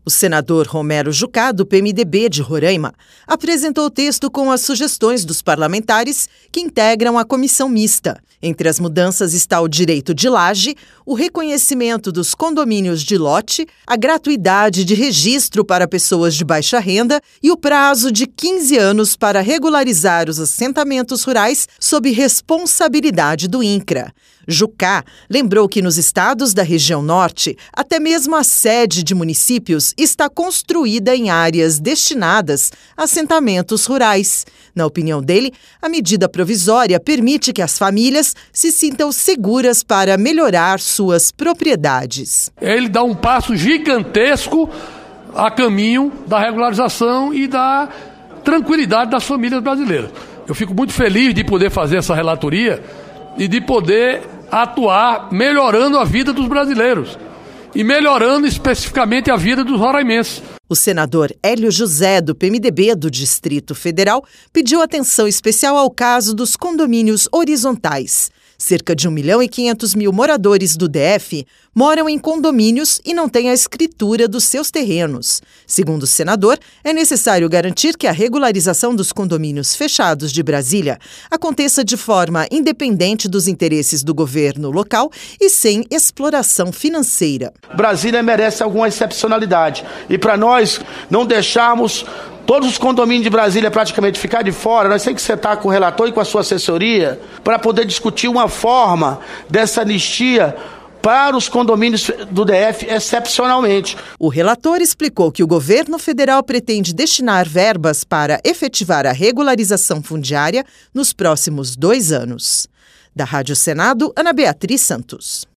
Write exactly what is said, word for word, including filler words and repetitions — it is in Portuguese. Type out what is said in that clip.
O senador Romero Jucá, do P M D B de Roraima, apresentou o texto com as sugestões dos parlamentares que integram a comissão mista. Entre as mudanças está o direito de laje, o reconhecimento dos condomínios de lote, a gratuidade de registro para pessoas de baixa renda e o prazo de quinze anos para regularizar os assentamentos rurais sob responsabilidade do INCRA. Jucá lembrou que nos estados da região norte, até mesmo a sede de municípios está construída em áreas destinadas a assentamentos rurais. Na opinião dele, a medida provisória permite que as famílias se sintam seguras para melhorar suas propriedades. Ele dá um passo gigantesco a caminho da regularização e da tranquilidade das famílias brasileiras. Eu fico muito feliz de poder fazer essa relatoria e de poder atuar melhorando a vida dos brasileiros e melhorando especificamente a vida dos roraimenses. O senador Hélio José, do P M D B do Distrito Federal, pediu atenção especial ao caso dos condomínios horizontais. Cerca de um milhão e quinhentos mil moradores do D F moram em condomínios e não têm a escritura dos seus terrenos. Segundo o senador, é necessário garantir que a regularização dos condomínios fechados de Brasília aconteça de forma independente dos interesses do governo local e sem exploração financeira. Brasília merece alguma excepcionalidade e para nós não deixarmos todos os condomínios de Brasília praticamente ficar de fora, nós temos que sentar com o relator e com a sua assessoria para poder discutir uma forma dessa anistia para os condomínios do D F excepcionalmente. O relator explicou que o governo federal pretende destinar verbas para efetivar a regularização fundiária nos próximos dois anos. Da Rádio Senado, Ana Beatriz Santos.